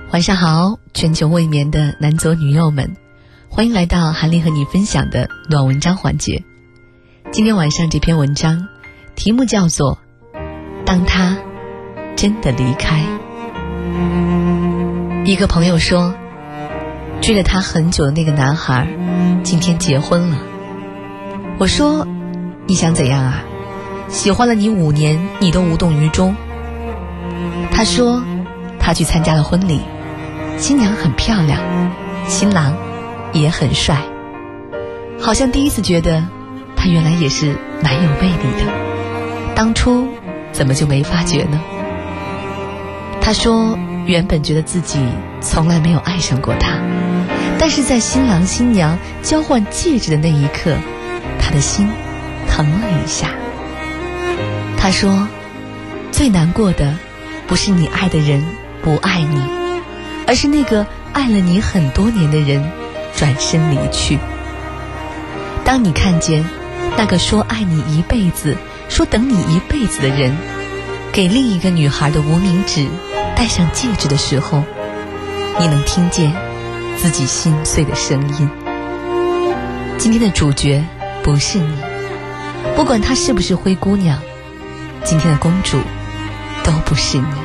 晚上好，全球未眠的男左女右们，欢迎来到韩丽和你分享的暖文章环节。今天晚上这篇文章题目叫做当他真的离开。一个朋友说，追了他很久的那个男孩今天结婚了。我说，你想怎样啊？喜欢了你5年你都无动于衷。他说他去参加了婚礼，新娘很漂亮，新郎也很帅，好像第一次觉得他原来也是蛮有魅力的，当初怎么就没发觉呢？他说原本觉得自己从来没有爱上过他，但是在新郎新娘交换戒指的那一刻，他的心疼了一下。他说最难过的不是你爱的人不爱你，而是那个爱了你很多年的人转身离去。当你看见那个说爱你一辈子，说等你一辈子的人给另一个女孩的无名指戴上戒指的时候，你能听见自己心碎的声音。今天的主角不是你，不管她是不是灰姑娘，今天的公主都不是你。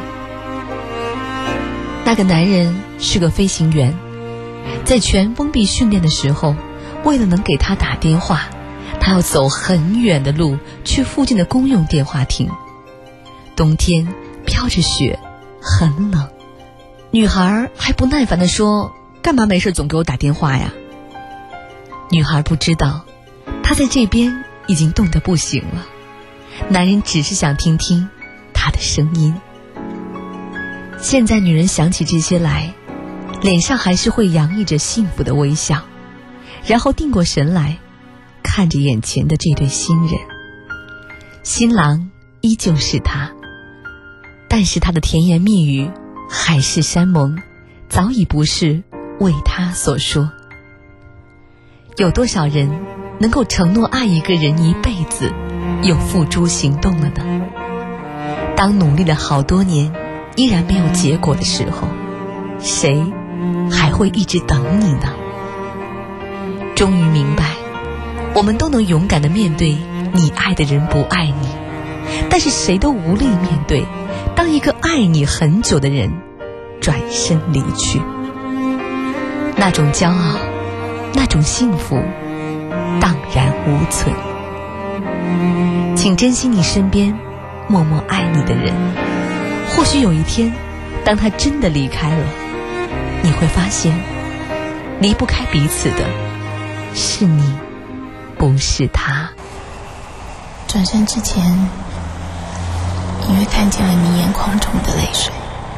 那个男人是个飞行员，在全封闭训练的时候，为了能给他打电话，他要走很远的路去附近的公用电话亭。冬天飘着雪，很冷。女孩还不耐烦地说，干嘛没事总给我打电话呀？女孩不知道，他在这边已经冻得不行了，男人只是想听听他的声音。现在女人想起这些来，脸上还是会洋溢着幸福的微笑，然后定过神来，看着眼前的这对新人。新郎依旧是他，但是他的甜言蜜语海誓山盟早已不是为他所说。有多少人能够承诺爱一个人一辈子，又付诸行动了呢？当努力了好多年依然没有结果的时候，谁还会一直等你呢？终于明白，我们都能勇敢地面对你爱的人不爱你，但是谁都无力面对当一个爱你很久的人转身离去。那种骄傲，那种幸福荡然无存。请珍惜你身边默默爱你的人，或许有一天当他真的离开了，你会发现离不开彼此的是你，不是他。 转身之前，隐约看见了你眼眶中的泪水，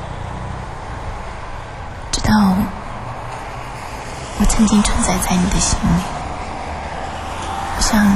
直到我曾经存在在你的心里，我想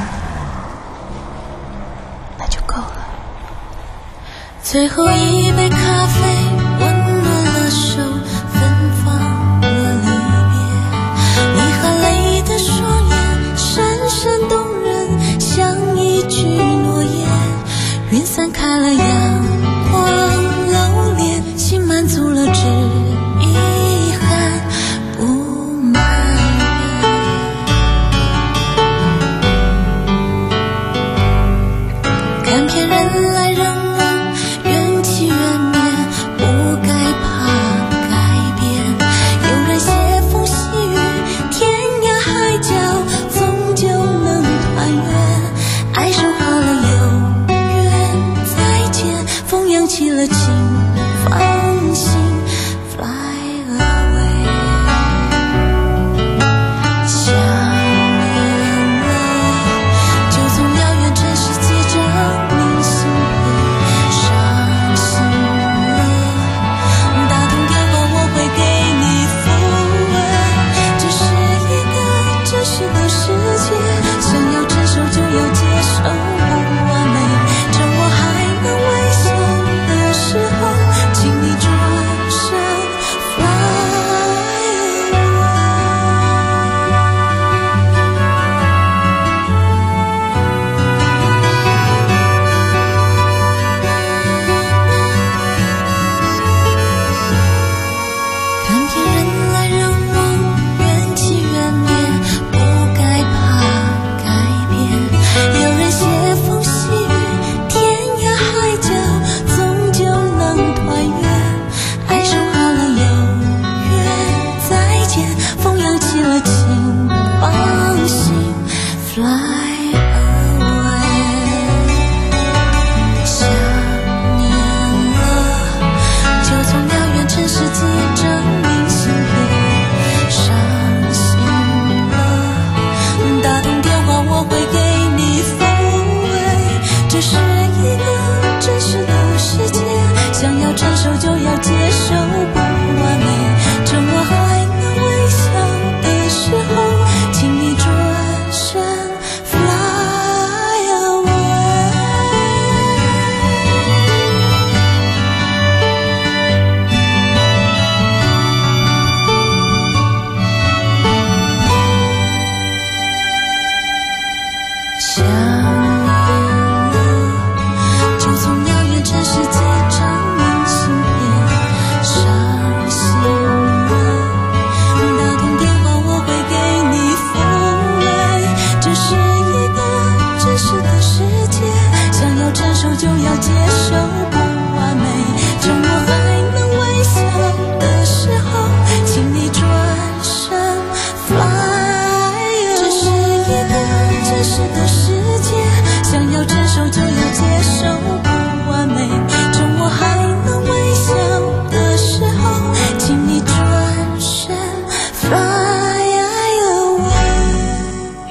那就够了。 最后一杯咖啡温暖了手，芬芳了离别，你含泪的双眼深深动人，像一句诺言，云散开了阳光露脸，心满足了只遗憾不埋怨。看遍人来人往，缘起缘灭，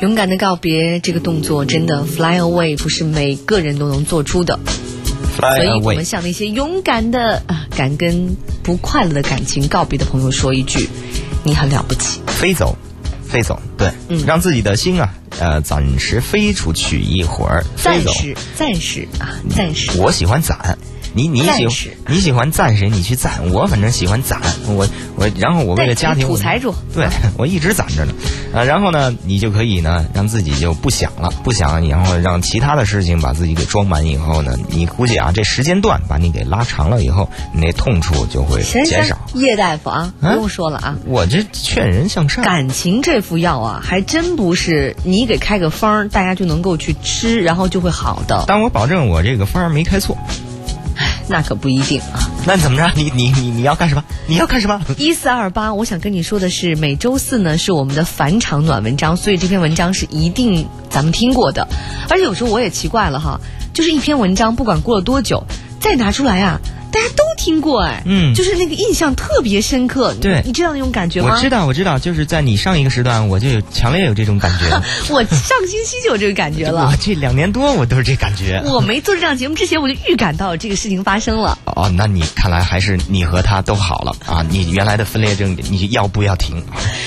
勇敢的告别这个动作真的 fly away 不是每个人都能做出的，所以我们向那些勇敢的敢跟不快乐的感情告别的朋友说一句，你很了不起。 飞走，对，让自己的心暂时飞出去一会儿， 暂时。 我喜欢攒。你喜欢赞谁你去赞，我反正喜欢攒，然后我为了家庭土财主， 对，我一直攒着呢，然后呢你就可以呢让自己就不想，然后让其他的事情把自己给装满以后呢，你估计这时间段把你给拉长了以后，你那痛处就会减少。 叶大夫不用说了我这劝人向善。 感情这副药还真不是你给开个方大家就能够去吃然后就会好的， 但我保证我这个方没开错。 那可不一定那怎么着？你要干什么？你要干什么 ？1428，我想跟你说的是，每周四呢是我们的返场暖文章，所以这篇文章是一定咱们听过的。而且有时候我也奇怪了就是一篇文章不管过了多久，再拿出来大家都听过就是那个印象特别深刻。 对， 你知道那种感觉吗？ 我知道，就是在你上一个时段，我就强烈有这种感觉。 我上个星期就有这个感觉了。 我这2年多我都是这感觉。 我没做这档节目之前，我就预感到这个事情发生了。 那你看来还是你和他都好了你原来的分裂症，你要不要停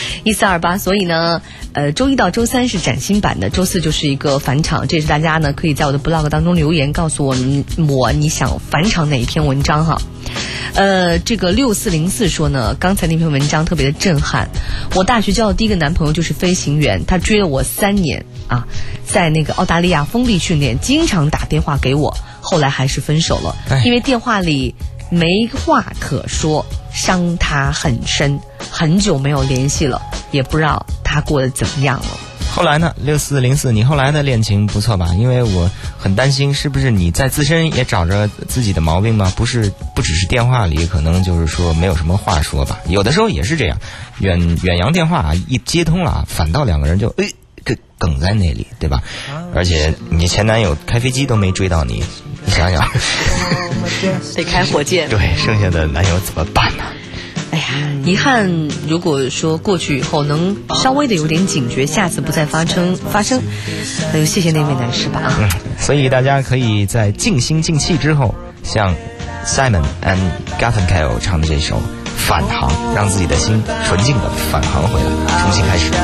？1428，所以呢，周一到周三是崭新版的，周四就是一个返场。这是大家呢可以在我的 blog 当中留言，告诉我你想返场哪一篇文章这个6404说呢，刚才那篇文章特别的震撼。我大学交的第一个男朋友就是飞行员，他追了我3年在那个澳大利亚封闭训练，经常打电话给我，后来还是分手了，因为电话里没话可说，伤他很深，很久没有联系了，也不知道他过得怎么样了。 后来呢，6404，你后来的恋情不错吧？因为我很担心，是不是你在自身也找着自己的毛病吗？不只是电话里，可能就是说没有什么话说吧。有的时候也是这样，远洋电话一接通了反倒2个人就梗在那里，对吧？而且你前男友开飞机都没追到你，你想想， 得开火箭。 对，剩下的男友怎么办呢？ 遗憾，如果说过去以后能稍微的有点警觉，下次不再发生，那就谢谢那位男士吧所以大家可以在静心静气之后，像 Simon and Garfunkel 唱的这首《返航》，让自己的心纯净的返航回来，重新开始。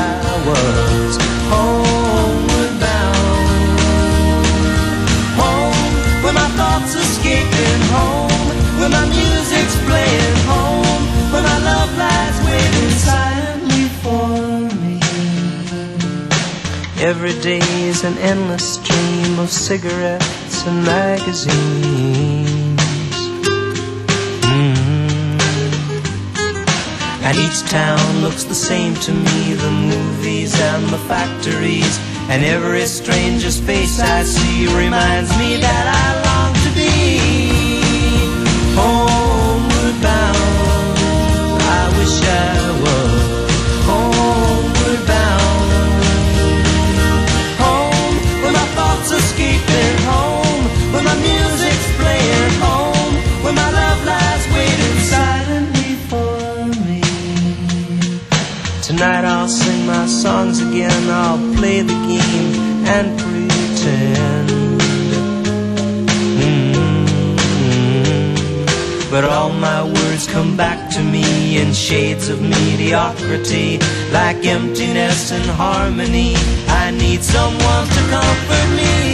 When my love lies waiting silently for me. Every day is an endless stream of cigarettes and magazines. And each town looks the same to me, the movies and the factories. And every stranger's face I see reminds me that I long to be homeward bound. I wish I was homeward bound. Home, where my thoughts escaping. Home, where my music's playing. Home, where my love lies waiting silently for me. Tonight I'll sing my songs again. I'll play the game and pretend. But all my words come back to me in shades of mediocrity, like emptiness and harmony. I need someone to comfort me.